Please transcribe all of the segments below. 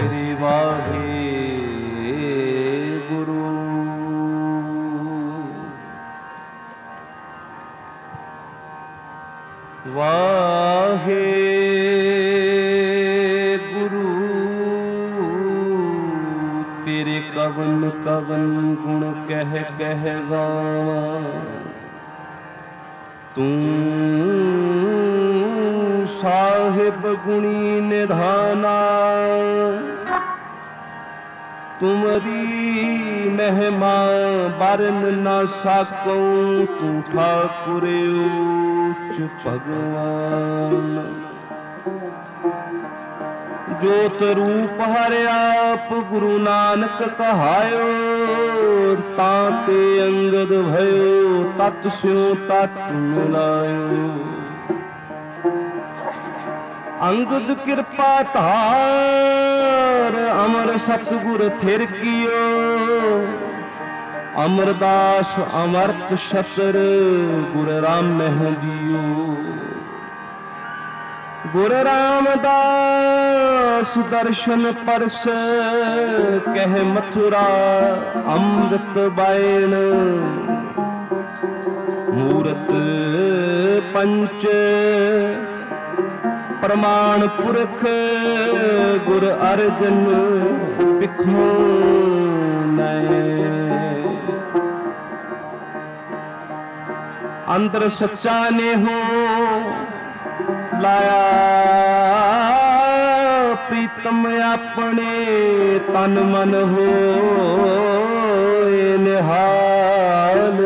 श्री वाहे गुरु। वाहे गुरु तेरे कवन कवन गुण कह कह गावा। तू साहिब गुणी निधाना, तुमरी महिमा बरन न सकूं। तू ठाकुर उच्च भगवान, जोत रूप हर आप गुरु नानक कहायो। ताते अंगद भयो तत् स्यों तत् मिलायो। अंगद कृपा धार अमर सतगुर थिर कियो। अमरदास अमर्त शतर गुर राम दियो। गुर रामदास दर्शन परस कह मथुरा अमृत बायन। मूरत पंच प्रमाण पुरख गुर अर्जन बिखो अंदर सच्चा ने हो लाया। प्रीतम अपने तन मन हो निहाल।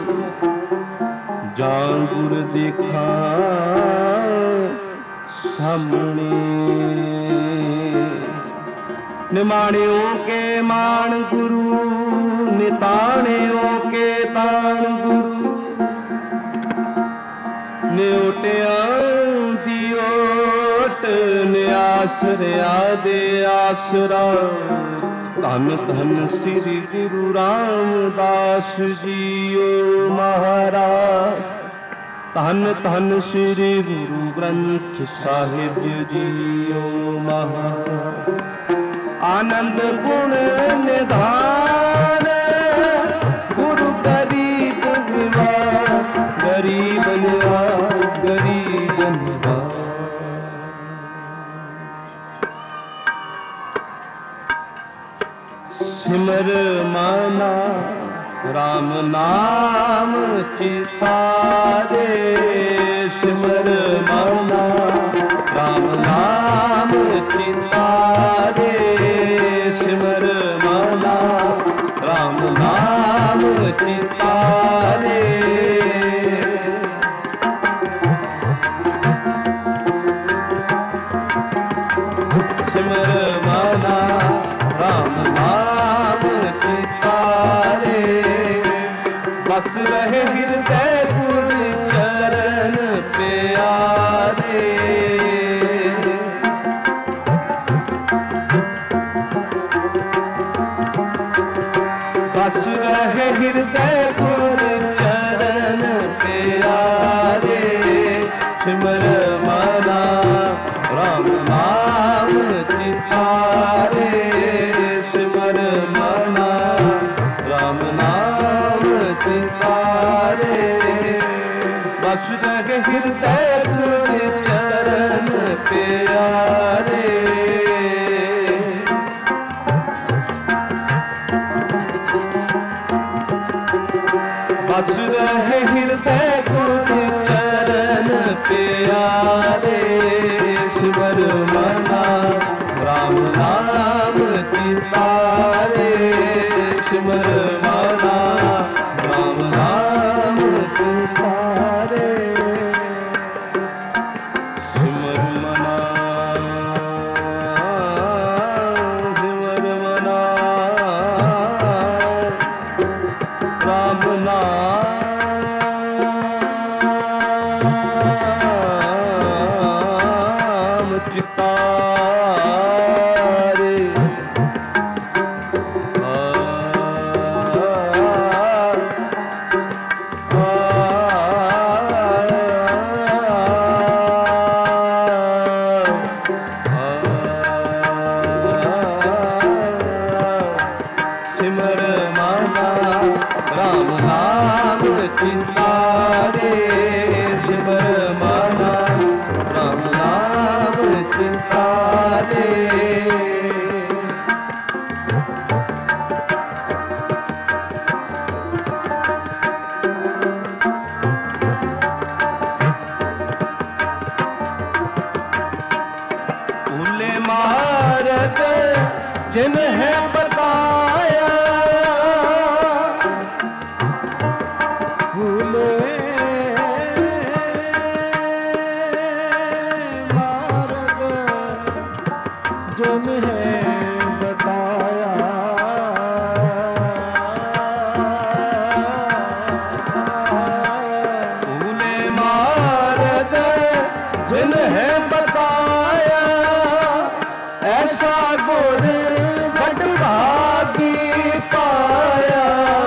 जान गुर देखा सामने। निमाणियों के मान गुरु, निताणियों के तान गुरु। न्योटियां दियोट न्यासरिया दे आसरा। धन धन श्री गुरु रामदास जीओ महाराज। धन धन श्री गुरु ग्रंथ साहिब जीओ महाराज। आनंद गुण निधान गुरु गरीब निवास। गरीब निवास गरीब निवास। सिमर माना राम नाम चितारे। सिमर माना राम नाम चितारे। सिमर माना राम नाम चितारे। सिमर माना राम नाम चितारे। बस रहे हृदय गुर चरण प्यारे। बस रहे हृदय गुर चरण प्यारे। सिमर माना राम नाम चितारे। सिमर माना राम नाम चितारे। बस रहे हृदय गुर चरण प्यारे। बस रहे हृदय गुर चरण प्यारे। सिमर माना राम नाम चितारे। सिमर माना राम नाम चितारे। सिमर मना सिमर मना राम नाम चितारे। चिंतारे सिमर मना राम नाम चिंतारे मार्ग जिन्हें बताया भूले मार्ग जिन्हें बताया भूले मार्ग जिन्हें बताया ऐसा गुण बड़ भागी पाया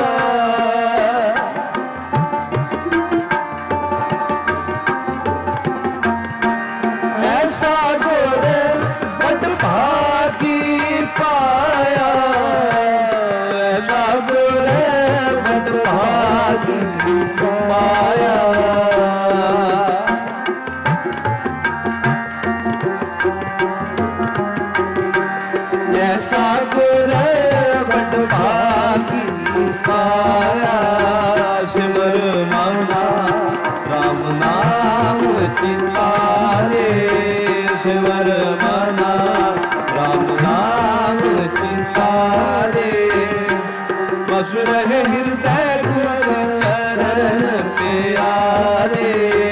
ऐसा गुण बड़ भागी पाया ऐसा गुण बड़ भागी पाया ऐसा गुण बड़ भागी पाया सिमर मना राम नाम चिंतारे सिमर मना राम नाम चिंतारे बस रहे हृदय गुर चरण प्यारे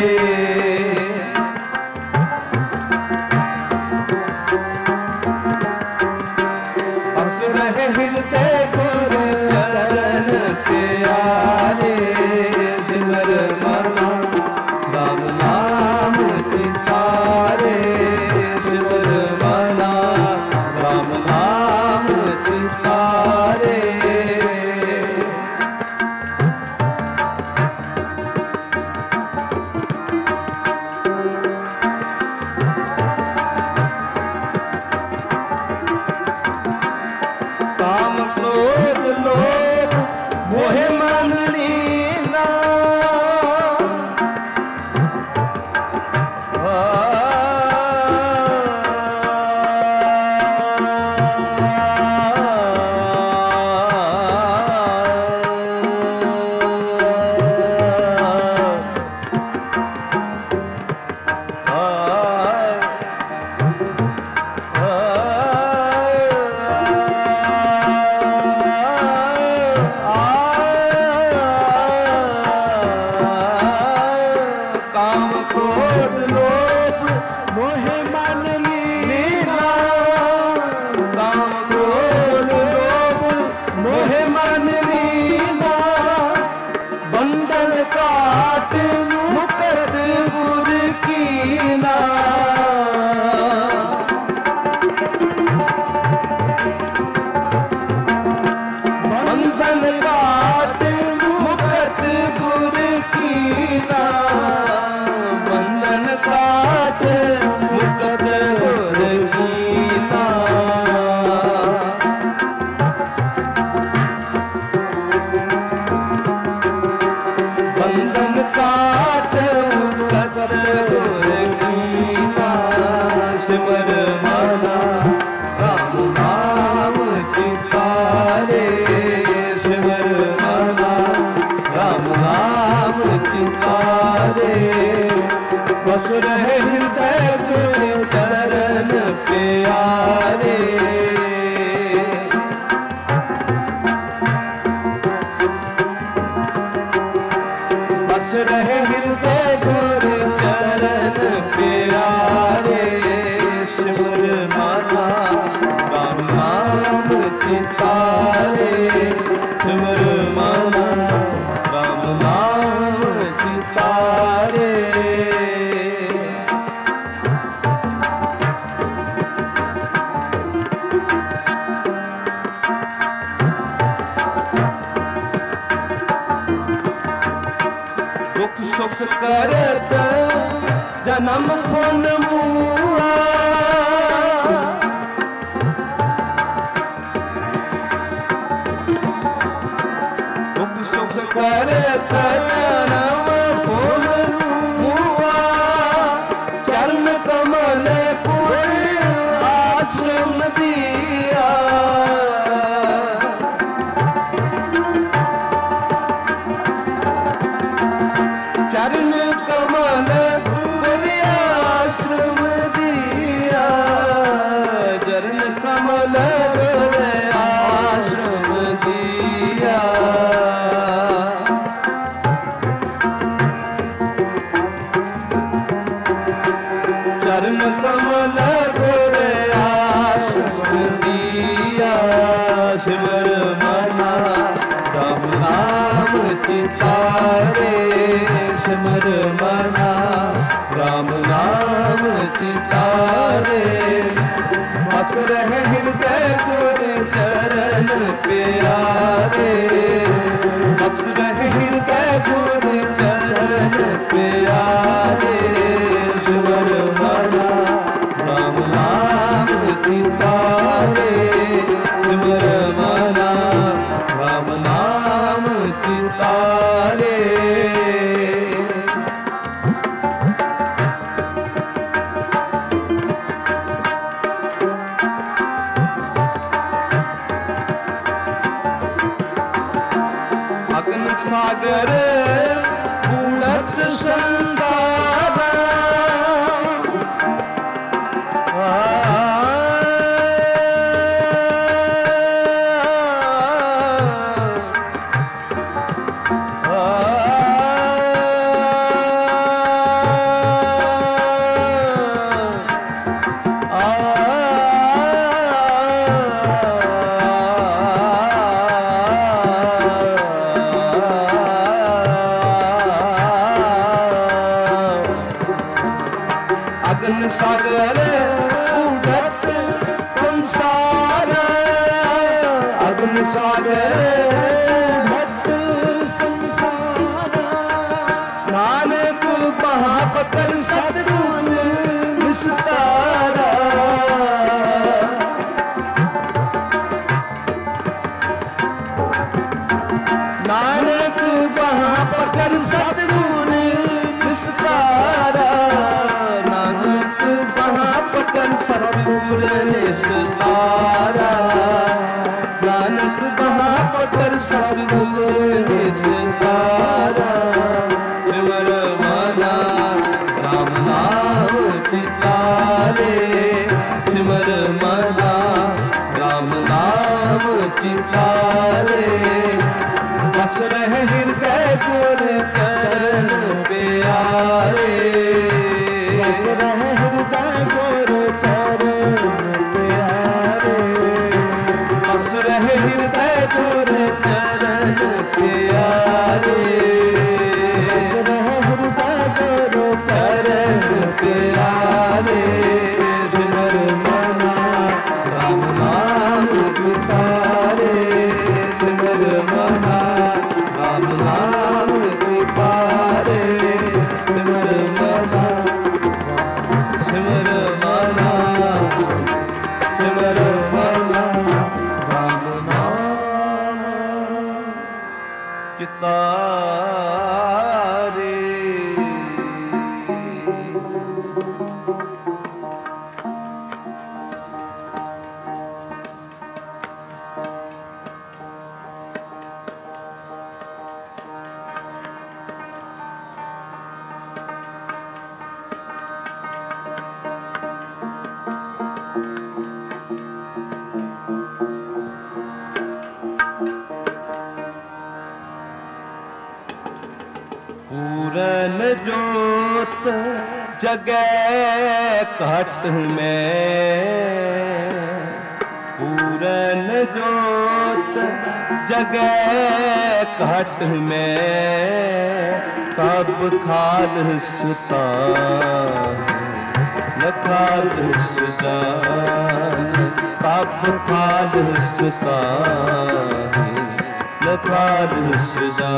हृदय गुर चरण प्यारे सिमर मना राम नाम चिंतारे सिमर मना राम नाम चिंतारे काम क्रोध लोभ मोह मन लीना काम क्रोध लोभ मोह मन लीना काम क्रोध लोभ मोह मन लीना बंधन काट मुक्त गुर कीना बंधन काट मुक्त गुर कीना बंधन काट मुक्त गुर कीना बंधन काट मुक्त गुर कीना सिमर मना राम नाम चिंतारे सिमर मना राम नाम चिंतारे बस रहे हृदय गुर चरण प्यारे बस रहे हृदय गुर चरण प्यारे सिमर मना राम नाम चिंतारे सिमर मना राम नाम चिंतारे दुख सुख करत जन्म फुन मूला दुख सुख करत सिमर मना राम नाम चितारे। बस रहे हृदय गुर चरण प्यारे। बस रहे हृदय गुर चरण प्यारे। सिमर मना राम नाम चितारे। सिमर मना राम नाम चितारे। अग्नि सागर उड़त संसार। अग्नि सागर उड़त संसार। अग्नि सागर उड़त संसार। नानक वहाँ पकड़ सद्गुण विस्तारा। नानक वहाँ पकड़ सद्गुण विस्तारा। सतगुर निस्तारा। नानक बहापकर सतगुर निस्तारा। सिमर मना राम नाम चितारे। सिमर मना राम नाम चितारे। बस रहे हृदय गुर चरण प्यारे। बस रहे हृदय गुर चरण प्यारे। बस रहे हृदय गुर चरण प्यारे। बस रहे हृदय गुर चरण प्यारे। सिमर मना राम नाम चितारे। सिमर मना राम नाम चितारे। सिमर मना सिमर मना सिमर मना राम नाम चितारे। पूरन जोत जगै घट में। पूरन जोत जगै घट में। सब खालसता न खालसता। सब खालसता न खालसता।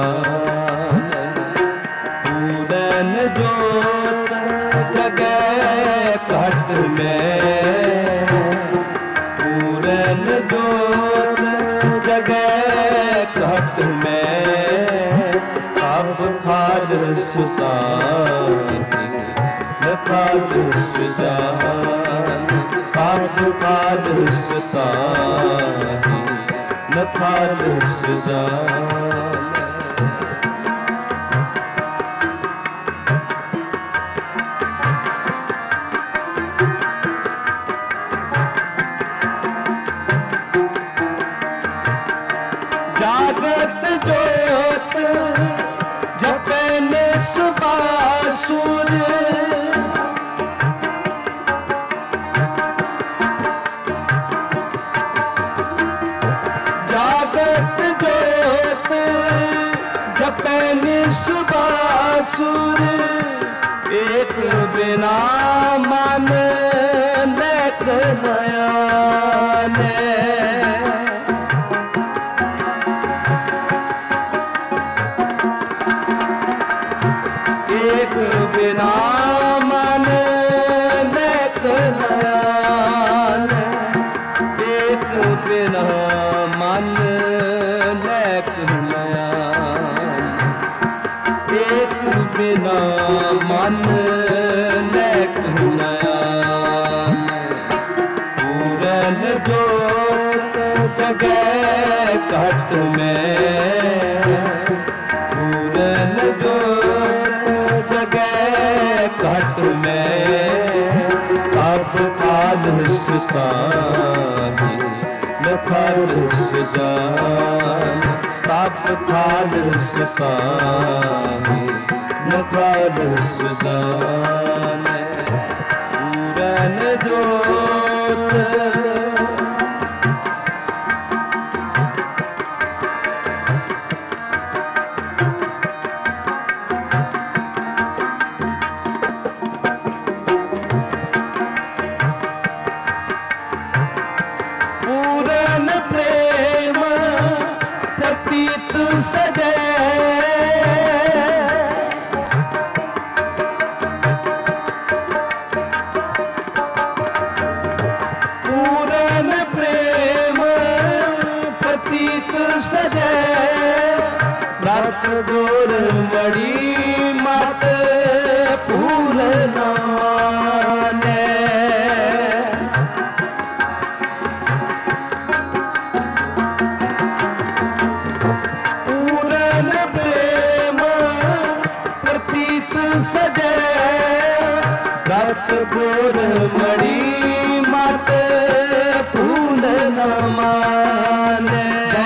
पूरन जोत जगै घट में। पूरन जोत जगै घट में। अब खालसता न खालसता। अब खालसता न खालसता। जागत जोत जपन सुबासुर। जागत जोत बिना मन नेक नयाने एक बिना मन नेक नयाने एक बिना मन नेक नयाने एक बिना मन नेक नयाने पूरन जोत जगह घट में पूरन जोत जगह घट में अब खालस साही न खालस जान अब खालस साही न खालस जान पूरन जोत गोर मड़ी मत फूल नाने पूरन प्रेम प्रतीत सजे रत गोर मड़ी मत फूल न माने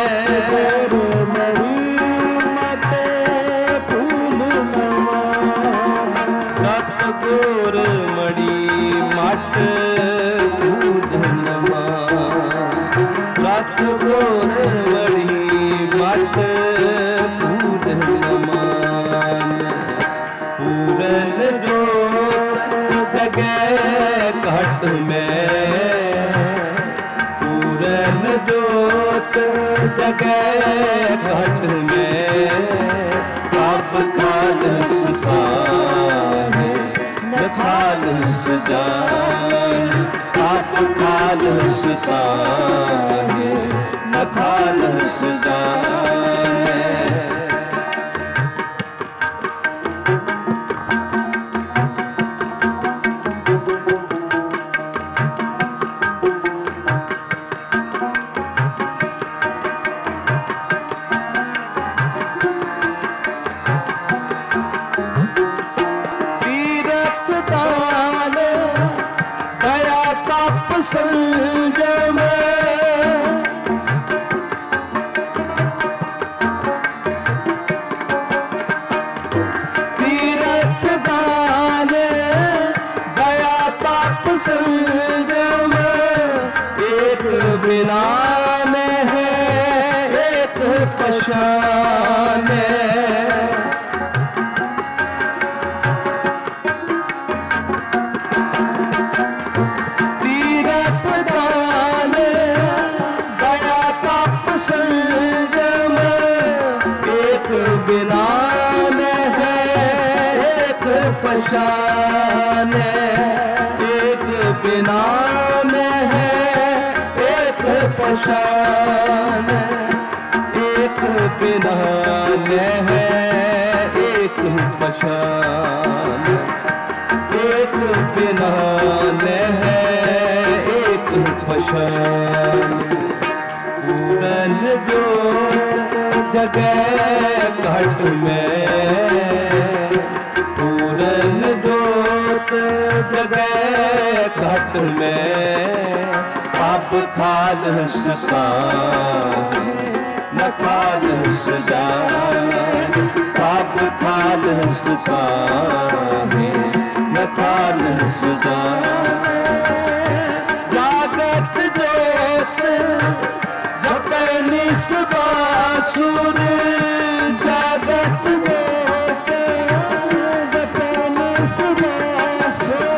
गोर मड़ी मट दूध नमान रत गोर मड़ी मट दूध नमान पूरन जोत जगह घट में पूरन जोत जगह घट में अब खालस साहे खालस जान आप खालस साहे न खालस जान संजम तीरथ दान दया पाप संजम एक बिना में है एक पशान बिना में है एक पशान एक बिना में है एक पशान एक बिना में है एक पशान एक बिना में है एक पशान पूरन जोत जगह घट में पूरन जोत जगह घट में आप खालस साहे न खालस जान आप खालस साहे न खालस जान जागत जोत जपनी सुबासुर जागत जोत जपनी सुबासुर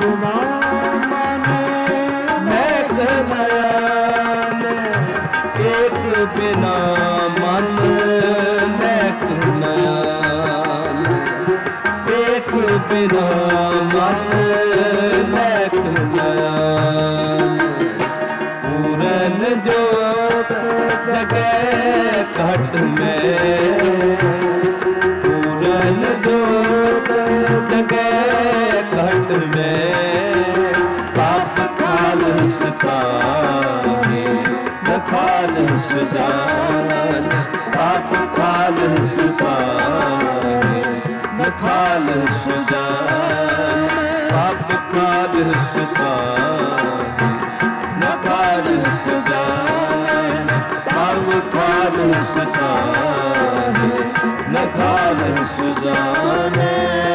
बिना माने महक नयन एक बिना मन महक नयन एक बिना मन महक नयन पूरन जोत जगह घट में पूरन जोत जगह घट में पाप खालस सारे न खालस जान पाप खालस सारे न खालस जान पाप खालस सारे न खालस जान पाप खालस सारे न खालस जाने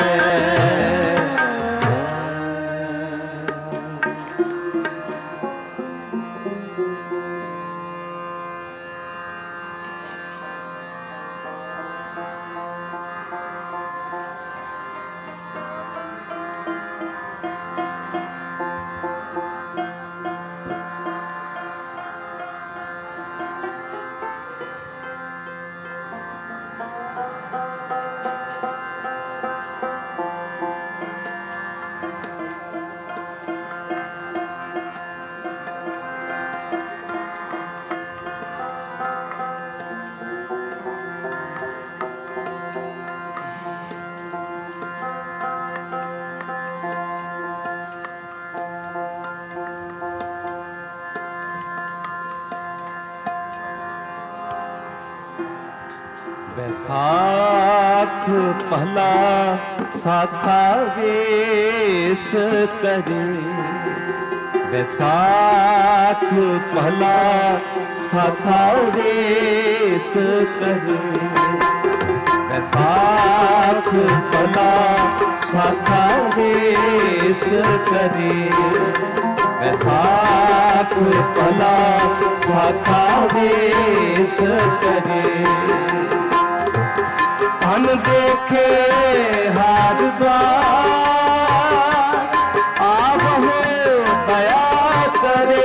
बैसाख पहला साखा वेश करे बैसाख पहला साखा वेश करे बैसाख पहला साखा वेश करे बैसाख पहला साखा वेश करे अन देखे हार द्वार आप हो दया करे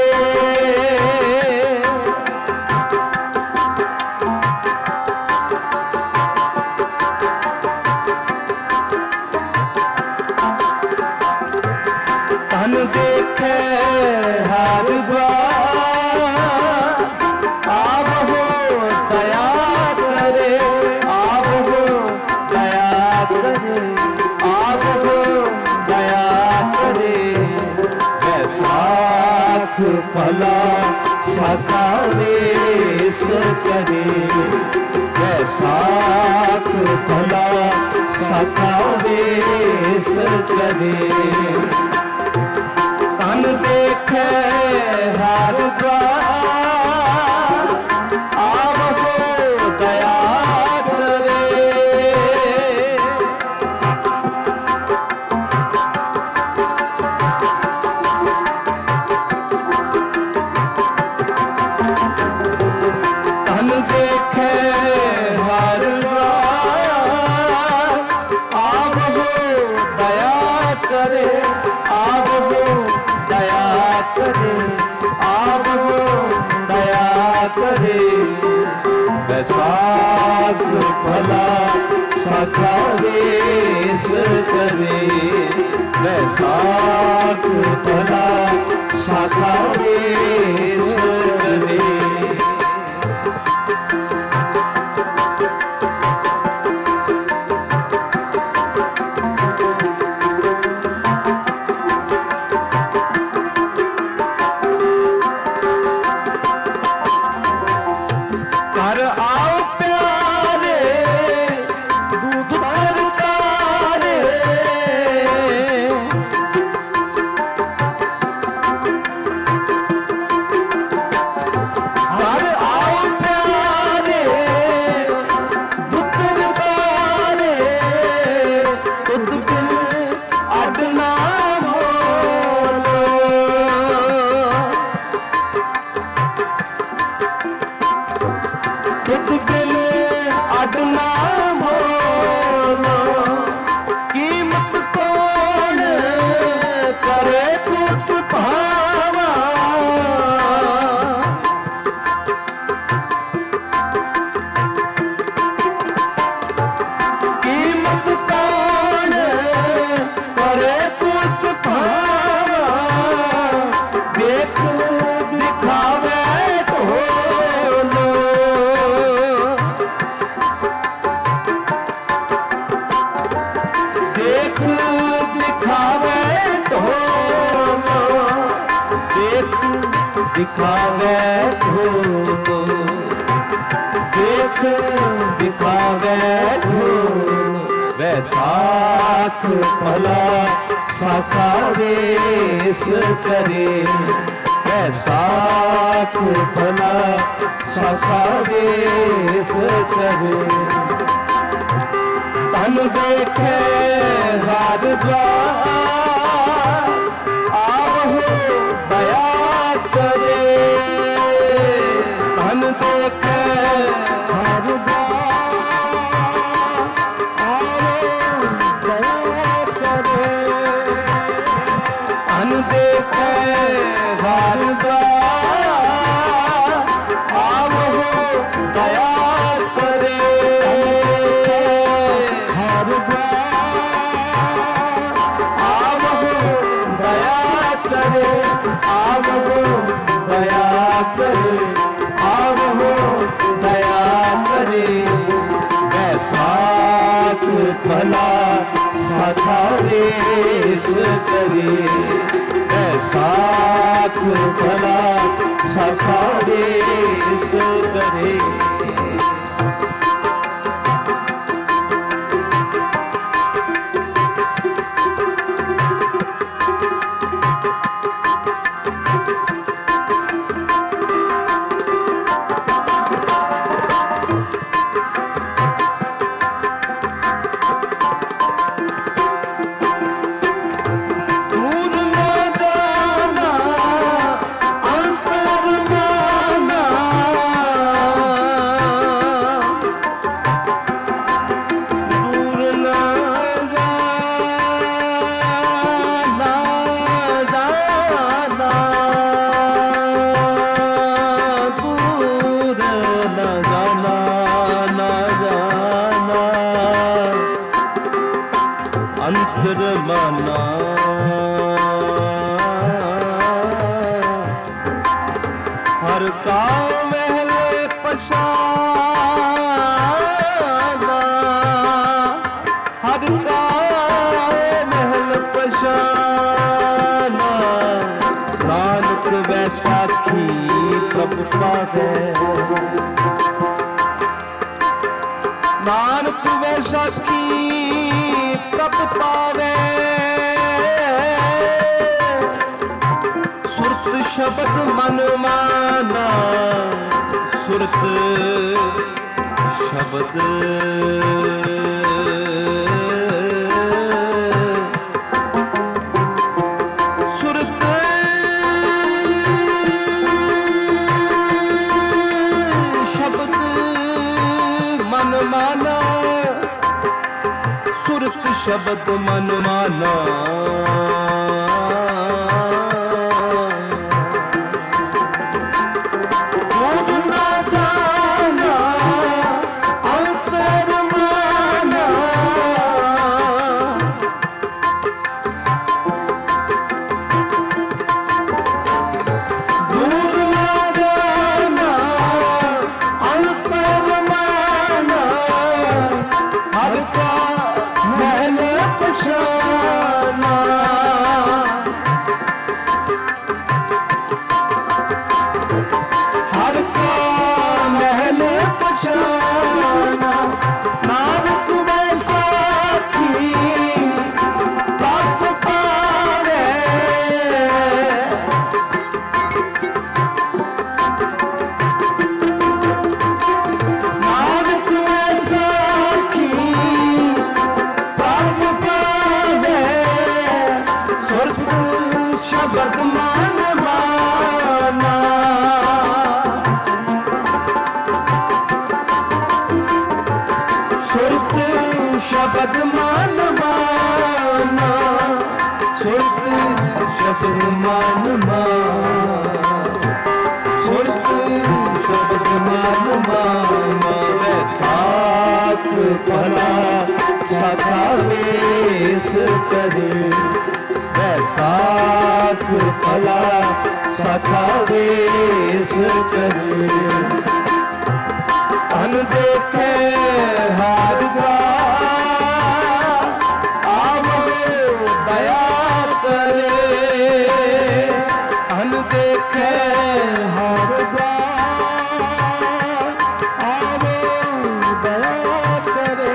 अन देखे हार द्वार आप हो दया करे आप हो दया करे आप हो दया करे बैसाख पहला साखा वेश करे बैसाख पहला साखा वेश करे तन देखे हर द्वार आप हो दया करे तन देखे हर द्वार आप हो दया करे आप हो दया करे आप हो दया करे बैसाख भला साखा वेश करे बैसाख भला साखा वेश करे देख दिखावे ढोल, देख दिखावे ढोल, वैसाख भला साखा वेश करे, वैसाख भला साखा वेश करे। धन देखे हर द्वार, आवहु दया करे, धन देखे हर द्वार, आवहु दया करे, धन देखे हर द्वार, आवहु दया करे, हर द्वार आवहु दया करे, आवहु दया करे, आवहु दया करे। वैसाख भला साखा वेश करे, वैसाख भला साखा वेश करे। अंतर माना हर का महल पशाना, हर का महल पशाना, नानक वैसाखी कब पावे, नानक वैसाखी कब पावे। सुरत शब्द मन माना, सुरत शब्द सुरत शब्द मन माना, सुरत शब्द मन माना। ना जाना अंतर माना, दूर ना जाना अंतर माना, हर का महल पशाना, हर का महल पशाना। नानक वैसाखी कब पावे, नानक वैसाखी कब पावे। सुरत शब्द मन माना, सुरत शब्द मन माना, सुरत शब्द मन माना, सुरत शब्द मन माना। वैसाख भला साखा वेश करे, वैसाख भला साखा वेश करे। धन देखे हर द्वार, आवहु दया करे, धन दे देखे हर द्वार आवे दया करे।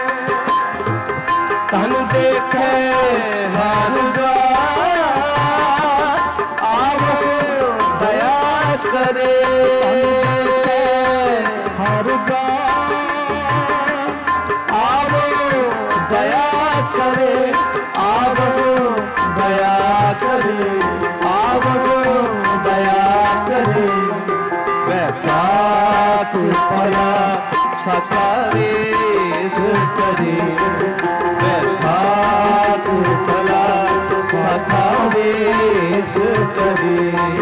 तन देखे हर द्वार आवे दया करे। हर द्वार आवे दया करे। आवो दया करे। आवो दया करे। वैसाख पला सचा वेश करे। वैसाख पला सचा वेश करे।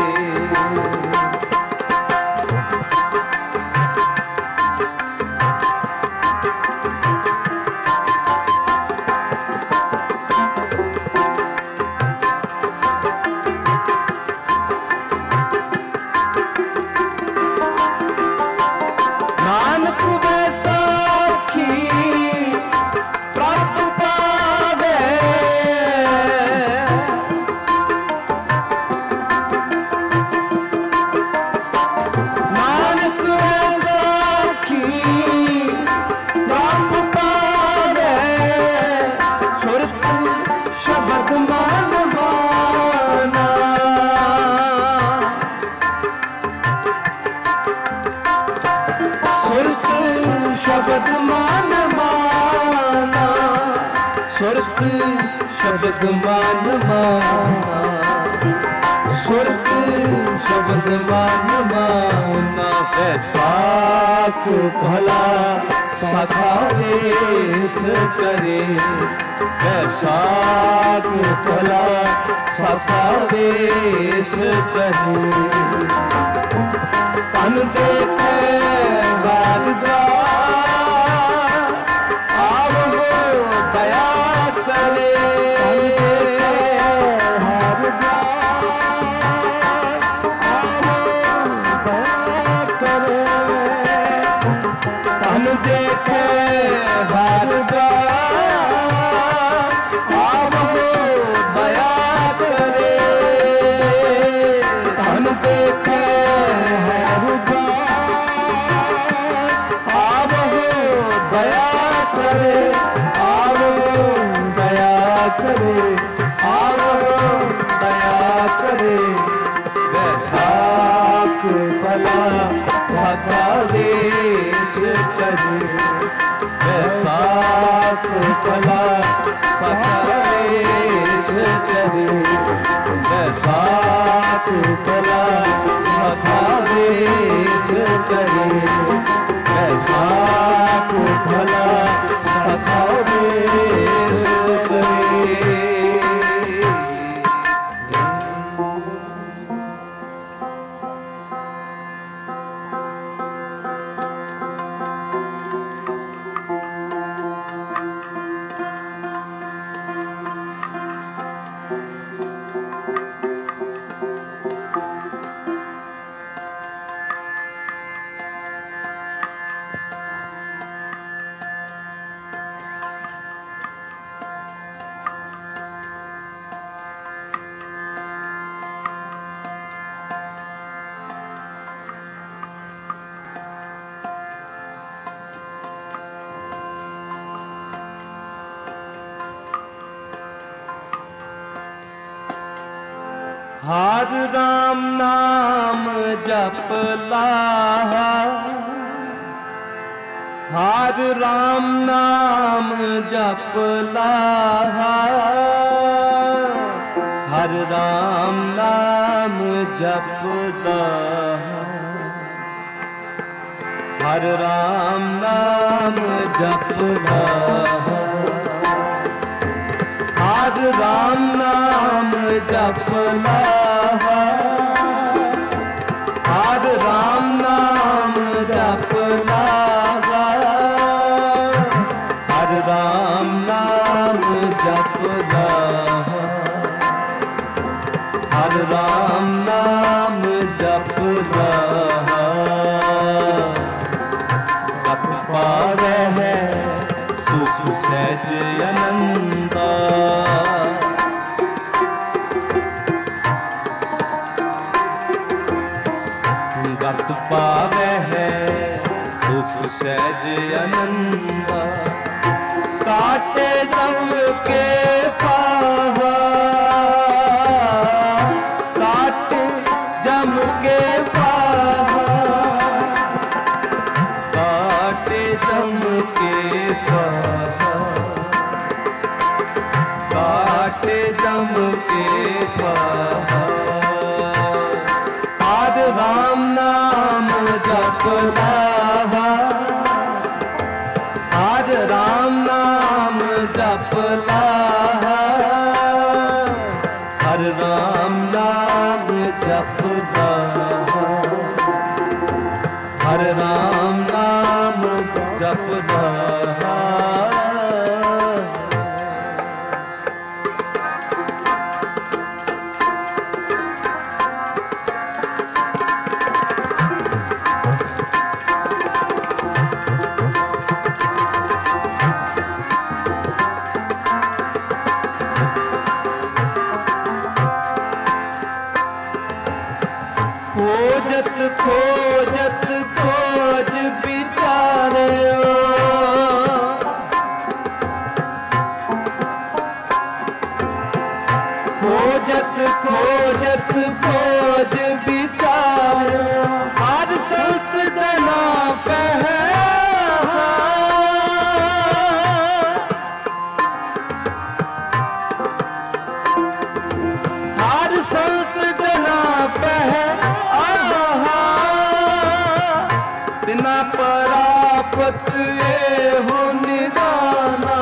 नानक बैसाखी प्रभु पावे। नानक बैसाखी प्रभु पावे। सुरत शब्द मान माना। सुरत शब्द मान माना। सुरत शब्द मान माना। सुरत शब्द मान माना। वैसाख भला सखा वेश करे। वैसाख भला सखा वेश करे। तन देखे हर द्वार आवो दया करे। हर द्वार आवो दया करे। तन देखे हर द्वार आवो दया करे। तन देखे हर द्वार आवो दया करे। आवो दया करे। आवो दया करे। वैसाख भला सखा वेश करे। वैसाख भला सखा वेश करे। वैसाख भला सखा वेश करे। वैसाख भला सखा वेश करे। हर राम नाम जप लाहा। हर राम नाम जप लाहा। हर राम नाम जप लाहा। हर राम नाम जप लाहा। हर राम नाम जप लाहा। हर राम नाम जप लाहा। हर राम नाम जप लाहा। हर राम नाम जप लाहा। जप पावे है सुख सहज आनंदा। सहज आनंदा। काटे दम के फाहा, काटे जम के फाहा, काटे दम के फाहा, काटे दम के फाहा। आज राम नाम जप लाहा, आज राम नाम जप लाहा, हर राम नाम जप लाहा, हर राम नाम जप लाहा। खोजत खोजत खोज विचारियो, खोजत खोजत खोज विचारियो, हर संत जना पहला, हर संत जना पहला, बिना परापत ये हो निदाना,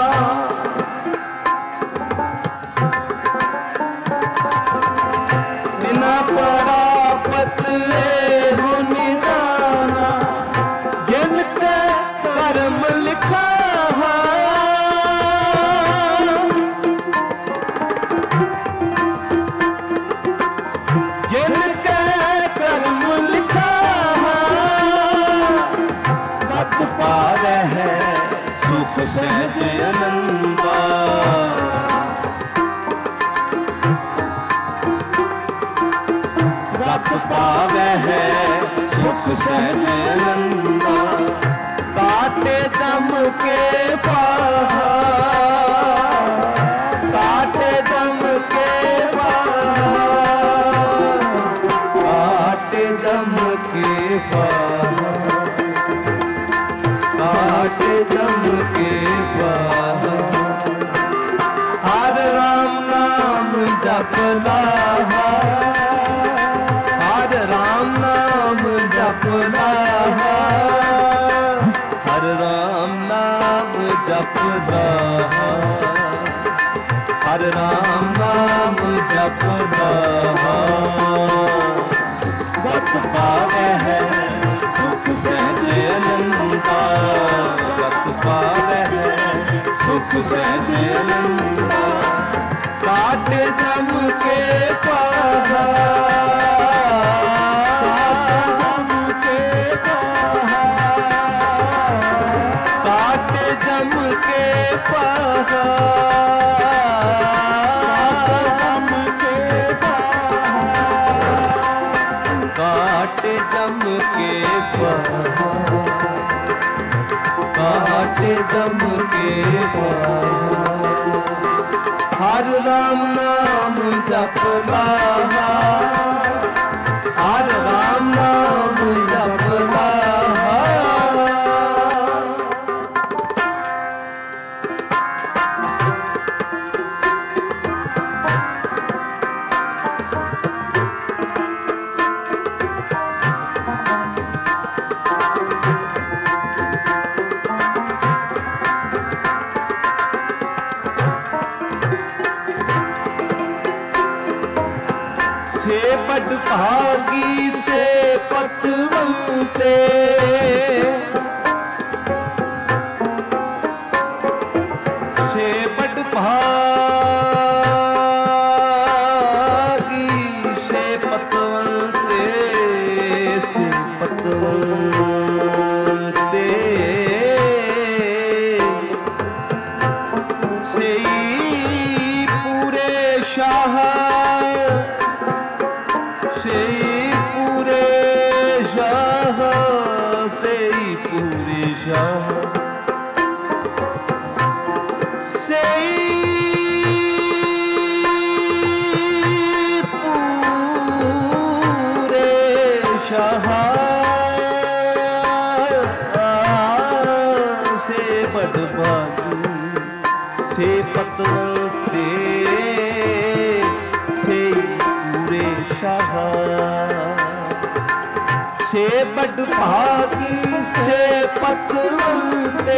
बिना परापत ये हो निदाना। जिनके कर्म लिखा है, जिनके कर्म लिखा पावे है सुख सहज आनंदा। रब पावे है सुख सहज आनंदा। काटे दम के फाहा, काटे दम के फाहा, काटे दम के फाहा, काटे दम के फाहा। हर राम नाम जप लाहा, हर राम नाम जप लाहा, हर राम नाम जप लाहा, हर राम नाम जप लाहा। गत पावे है सुख सहज आनंदा, गत पावे है सुख सहज आनंदा। काटे दम के फाहा, दम के फाहा, काटे दम के फाहा, दम के फाहा, काटे दम के फाहा, काटे दम के फाहा। हर राम नाम जप लाहा, हर राम नाम जप लाहा। से बड़ भागी से पतवंते, से बड़ भागी से पतवंते, से पतवंते, से पूरे शाह, से पूरे शाह, से पूरे शाह से बड़ भागी से पतवंते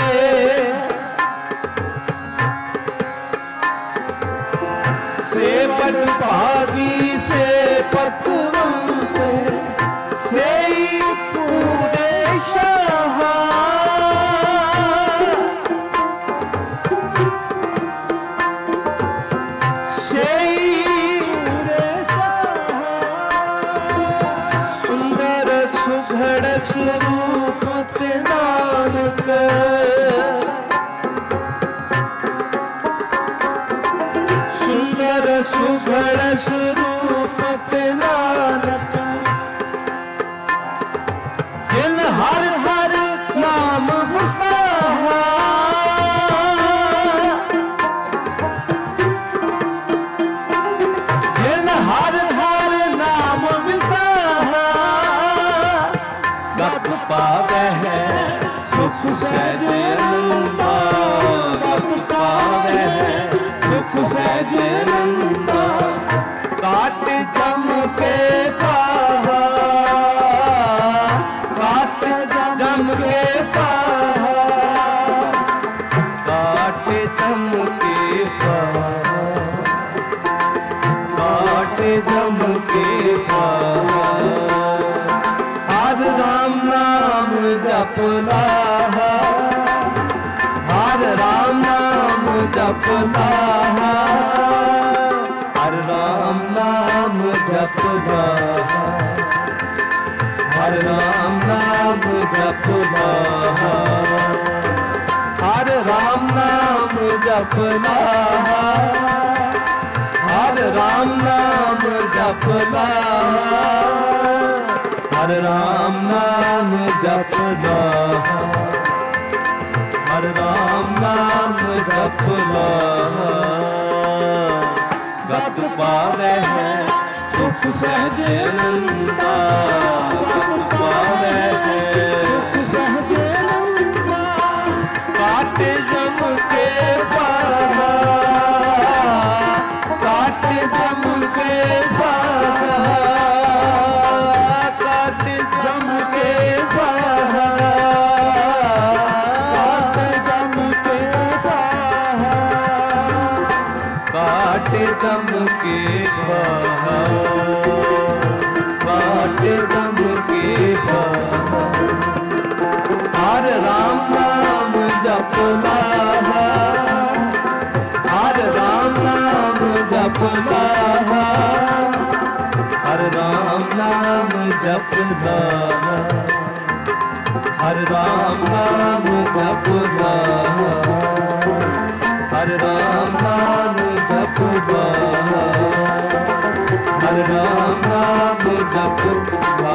से बड़ भागी से पतवंते से पूरे शाह से सुंदर सुघड़ स्वरूप ते नानक सुंदर सुघड़ स्वरूप ते नानक जिन हर हर नाम वसाहा जिन हर हर नाम वसाहा गत पावे है सुख सहज आनंदा गत पावे है सुख सहज आनंदा काट जम के फाहा काट जम के फाहा काट जम के फाहा काट जम के फाहा हर राम नाम जपना हर राम नाम जपना हर राम नाम जपना हर राम नाम जपना हर राम नाम जपना हर राम नाम जपना हर राम नाम जपना हर राम नाम जपना गत पावे है सुख सहज आनंदा गत पावे है सुख सहज आनंदा काट जम के फाहा काट जम के फाहा काट जम के फाहा काट दम के फाहा काट दम के फाहा हर राम नाम जपना हर राम नाम जपना हर राम नाम जपना हर राम नाम जपना हर राम नाम जपना हर राम नाम जपना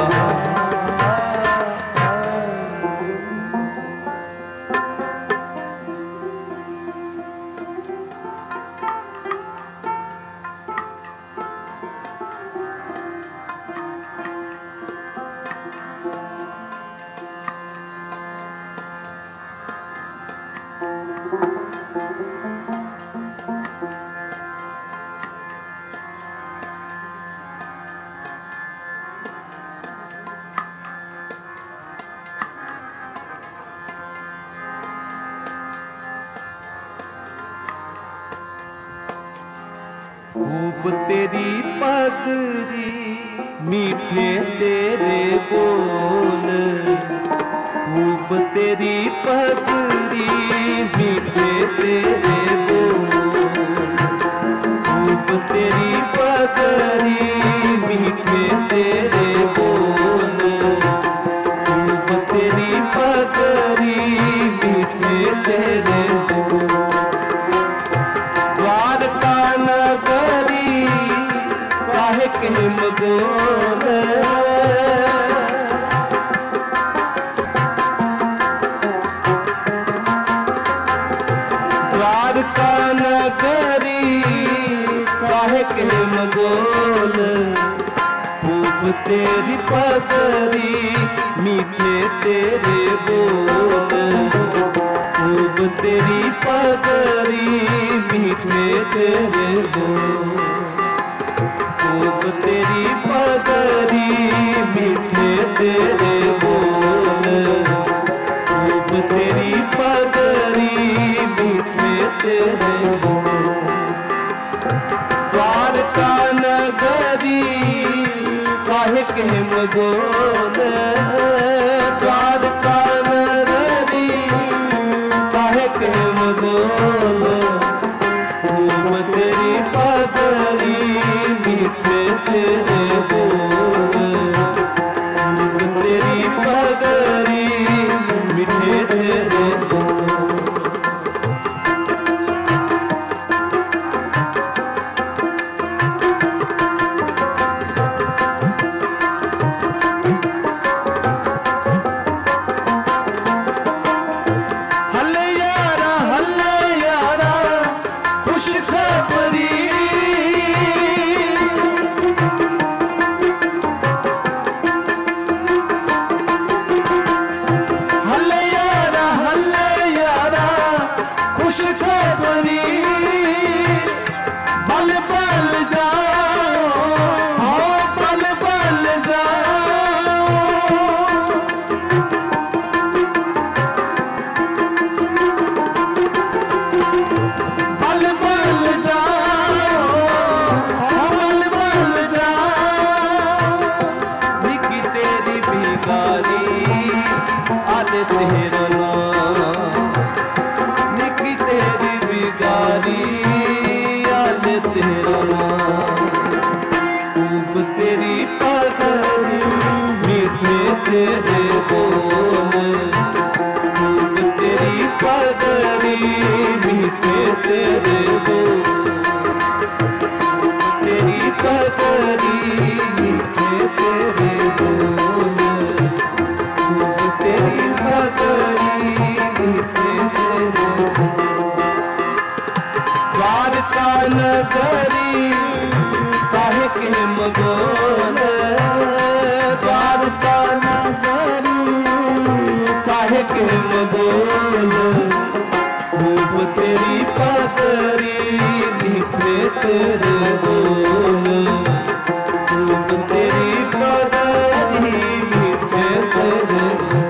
खूब तेरी पगड़ी मीठे तेरे बोल खूब तेरी पगड़ी मीठे तेरे बोल खूब तेरी पगड़ी मीठे तेरे बोल खूब तेरी पगड़ी मीठे तेरे बोल द्वारका नगरी काहे के मगोल द्वारका नगरी काहे के मगोल खूब तेरी पगड़ी मीठे तेरे बोल खूब तेरी पगड़ी मीठे तेरे बोल खूब तेरी मीठे तेरे बोल, खूब तेरी पगड़ी मीठे तेरे बोल। द्वारका नगरी काहे के मगोल, द्वारका नगरी काहे के मगोल, खूब तेरी पगड़ी मीठे तेरे बोल, खूब तेरी पगड़ी मीठे तेरे बोल। तेरे बोल, खूब तेरी पगड़ी मीठे तेरे बोल, तेरी पगड़ी मीठे तेरे बोल, खूब तेरी पगड़ी मीठे तेरे बोल। द्वारका नगरी काहे के मगोल, द्वारका काहे के मगोल, खूब तेरी पगड़ी मीठे तेरे बोल, खूब तेरी पगड़ी मीठे तेरे बोल।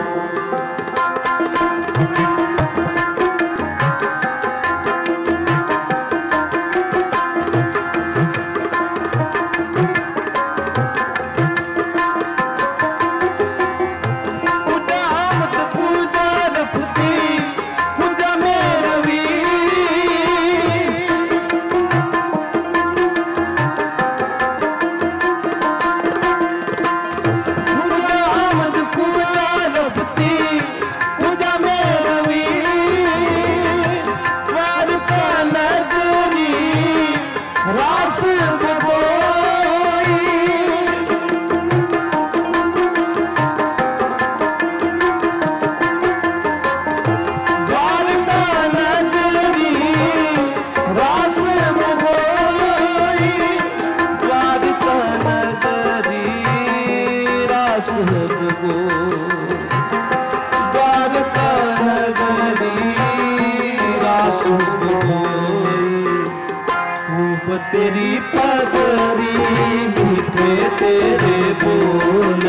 तेरी पगड़ी मीठे तेरे बोल,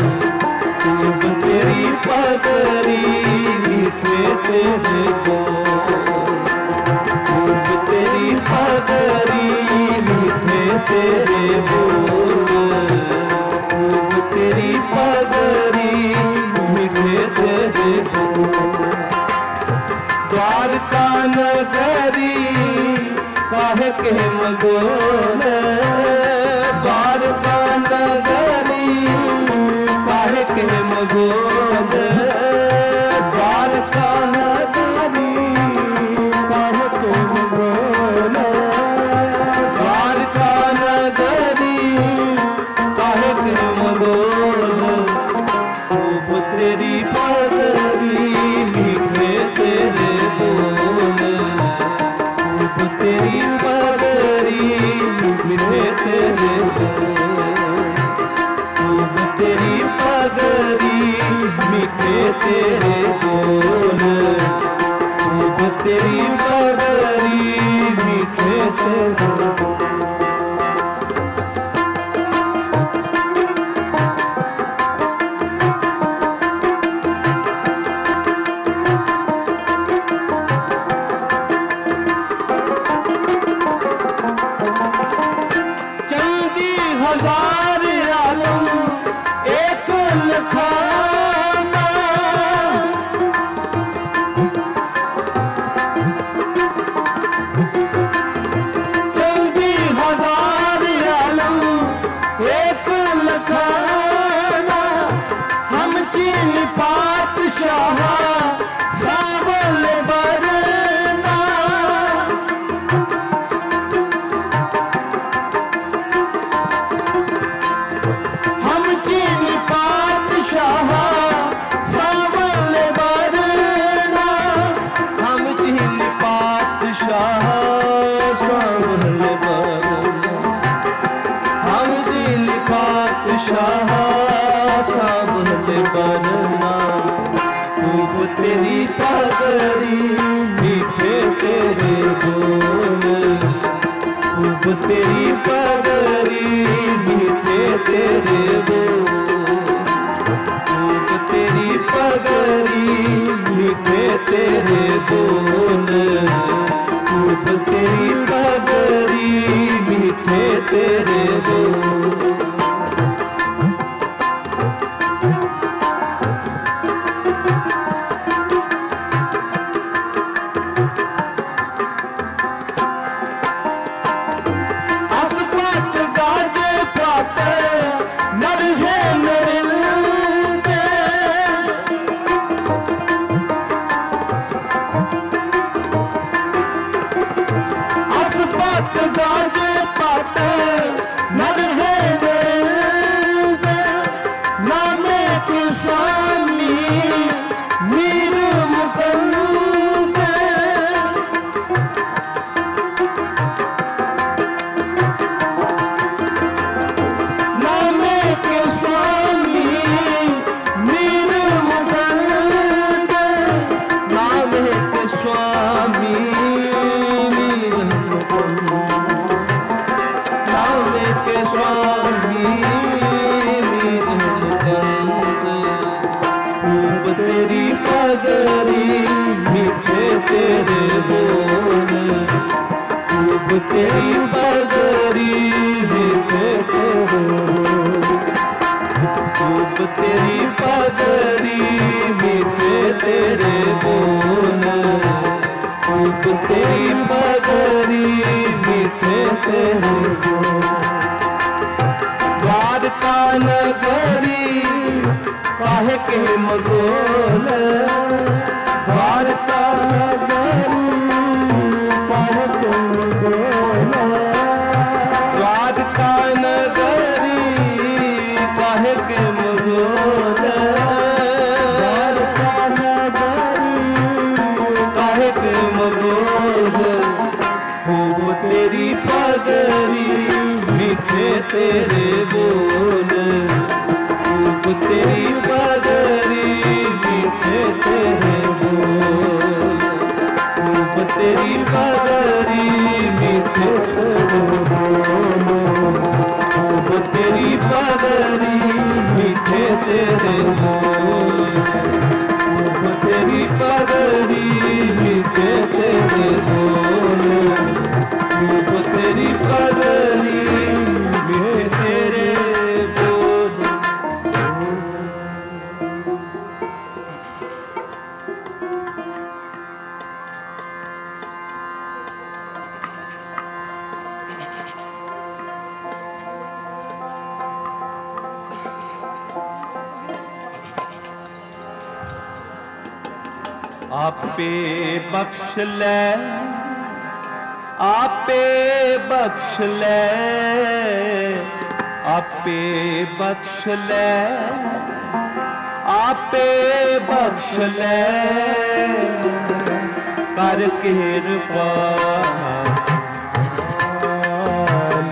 खूब तेरी पगड़ी मीठे तेरे बोल, खूब तेरी पगड़ी मीठे तेरे बोल, खूब तेरी पगड़ी मीठे तेरे बोल। द्वारका नगरी काहे के मगोल, द्वारका नगरी काहे के मगोल, द्वारका नगरी काहे के मगोल, द्वारका नगरी काहे के मगोल, खूब तेरी पगड़ी मीठे तेरे बोल, तेरी पगड़ी मीठे तेरे बोल, खूब तेरी पगड़ी मीठे तेरे बोल, खूब तेरी पगड़ी मीठे तेरे बोल। हजार आलम एक लखाना, चंदी हजार आलम एक लखाना, हम चीन पातशाह सावल बरना, हम चीन पातशाह सावल बरना, हम चीन पातशाह सावल बरना, हम चीन पातशाह सावल बरना। खूब तेरी पगड़ी मीठे तेरे बोल, खूब तेरी पगड़ी मीठे तेरे बोल, खूब तेरी पगड़ी मीठे तेरे बोल, खूब तेरी पगड़ी मीठे तेरे बोल। गाजे पात नर है नामे के स्वामी मीर मुकंद, नामे के स्वामी मीर मुकंद, नामे के स्वामी के स्वामी मीर मुकंद। खूब तेरी पगड़ी मीठे तेरे बोल, खूब तेरी पगड़ी मीठे तेरे बोल, खूब तेरी पगड़ी मीठे तेरे बोल, खूब तेरी पगड़ी मीठे तेरे बोल। द्वारका नगरी काहे के मगोल, द्वारका नगरी काहे के मगोल, द्वारका नगरी काहे के मगोल, द्वारका नगरी काहे के मगोल। खूब तेरी पगड़ी मीठे तेरे बोल, खूब तेरी पगड़ी मीठे तेरे बोल, खूब तेरी पगड़ी मीठे तेरे बोल, खूब तेरी पगड़ी मीठे तेरे बोल, खूब तेरी पगड़ी मीठे तेरे बोल, खूब तेरी पगड़ी मीठे तेरे बोल। आपे बख्श ले, आपे बख्श ले, आपे बख्श ले, आपे बख्श ले, कर किरपाल,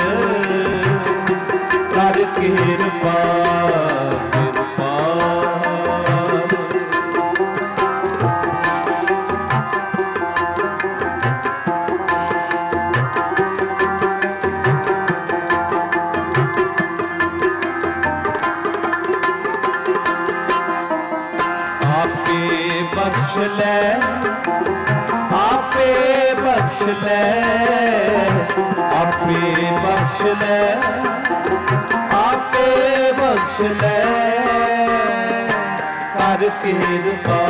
कर किरपाल, बख्श ले, आपे बख्श ले, आपे बख्श ले, ले कर कृपा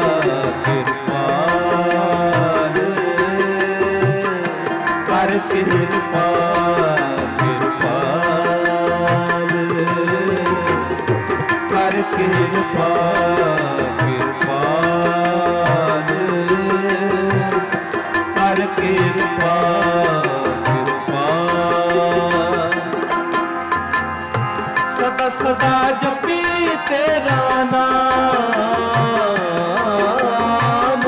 कृपाल कर कृपा कृपाल कर कृपा कृपाल कर कृपा सदा सदा जपी तेरा नाम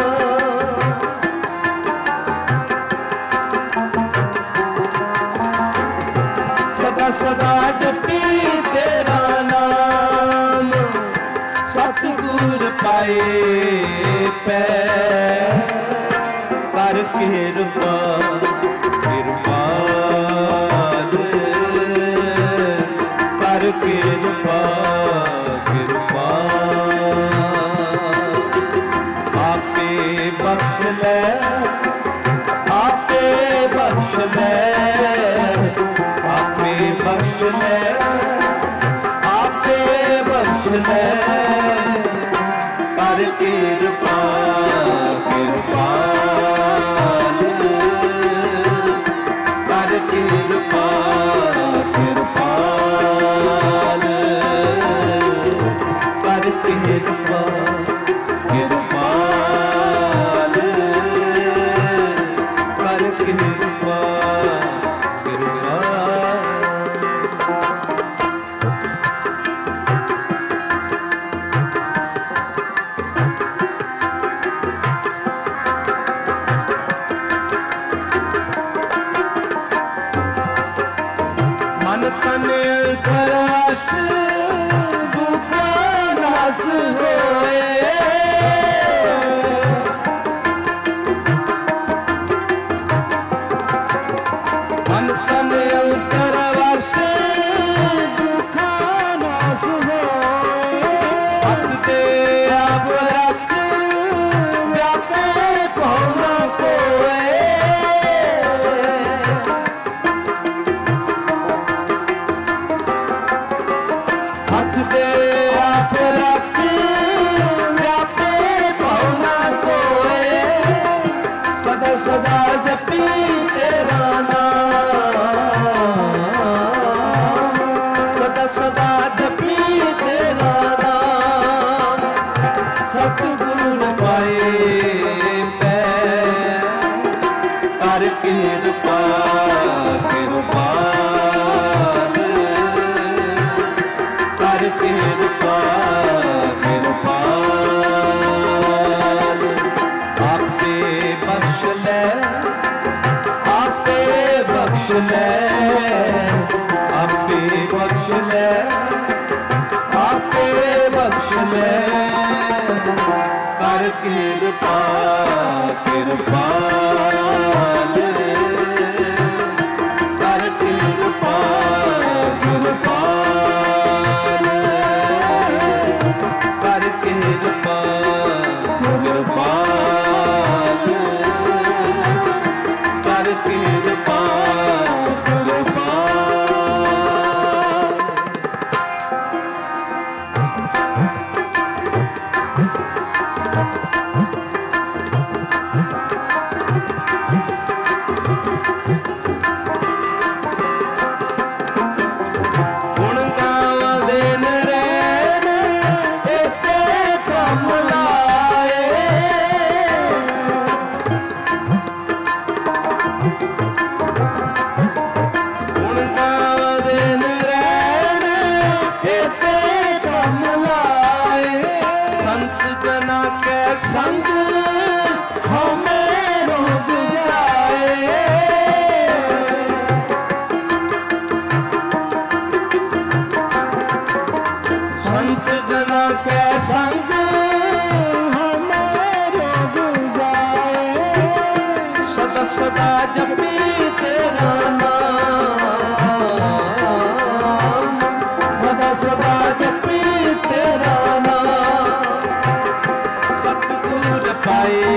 सदा सदा जपी तेरा नाम सतगुर पाए पै कर कृपा कृपा कृपा आपे बख्श ले आपे बख्श ले आपे बख्श ले आपे बख्श ले कर कृपा कृपा कर कृपा कृपा कृपाल कर कृपा कृपा मन तन खराश होए मन तन अंतर वस दुखा नास होए हथ दे अब रख व्यापे पौना कोए हथ दे आप रख व्यापे पौना कोए सदा सदा जपी तेरा नाम सदा सदा जपी तेरा नाम सतगुर पाए पै कर कृपा कृपा कर कृपा कृपाल आपे बख्श ले आपे बख्श ले आपे बख्श ले आपे बख्श ले कर कृपा कृपाल कर कृपा कृपाल कर कृपा कृपाल कर कृपा संग हमें रोग जाए संत जना के संग हमें रोग जाए सदा सदा जपी तेरा नाम सदा सदा जपी तेरा नाम सतगुर पाए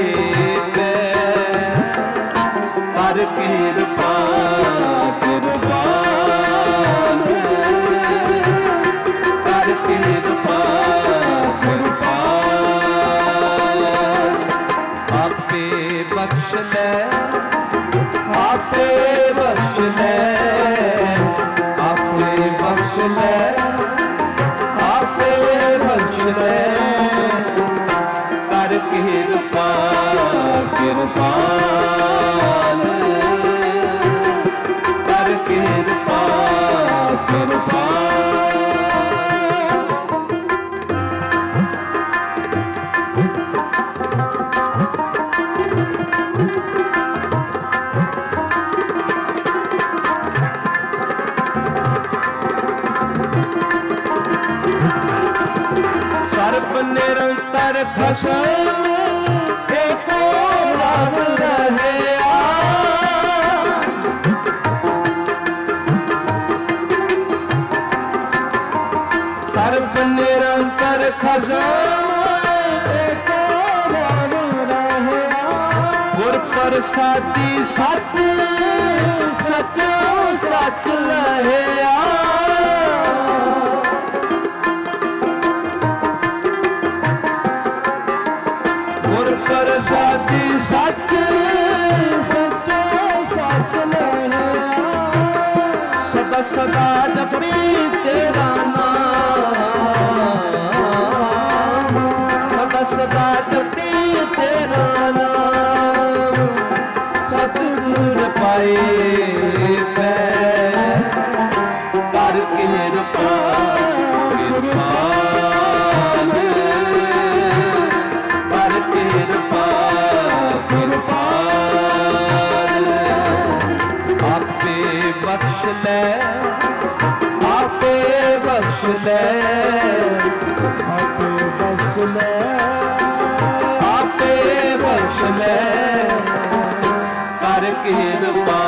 कर कृपा कृपाल ਬਖਸ਼ ਲੈ, ਆਪੇ ਬਖਸ਼ ਲੈ, ਆਪੇ ਬਖਸ਼ ਲੈ, ਕਰ ਕਿਰਪਾ ਕਿਰਪਾਲ, ਕਰ ਕਿਰਪਾ ਕਿਰਪਾਲ। ਸਰਬ ਨਿਰੰਤਰ ਖਸਮ ਏਕੋ ਰਬ ਰਹਿਆ, ਸਰਬ ਨਿਰੰਤਰ ਖਸਮ ਏਕੋ ਰਬ ਰਹਿਆ, ਗੁਰ ਪ੍ਰਸਾਦੀ ਸੱਚ ਸਚੋ ਸੱਚ ਲਹਿਆ, ਪ੍ਰਸਾਦੀ ਸੱਚ ਸਚੋ ਸੱਚ ਲਹਿਆ, ਸਦਾ ਸਦਾ ਜਪੀ ਤੇਰਾ ਨਾਮ, ਸਦਾ ਸਦਾ ਜਪੀ ਤੇਰਾ ਨਾਮ, ਸਤਿਗੁਰ ਪਾਏ ਪੈ ਕਰ ਕਿਰਪਾ ਕਿਰਪਾਲ, ਕਰ ਕਿਰਪਾ ਕਿਰਪਾਲ, ਆਪੇ ਬਖਸ਼ ਲੈ, ਆਪੇ ਬਖਸ਼ ਲੈ, ਆਪੇ ਬਖਸ਼ ਲੈ, ਆਪੇ ਬਖਸ਼ ਲੈ, ਕਰ ਕਿਰਪਾ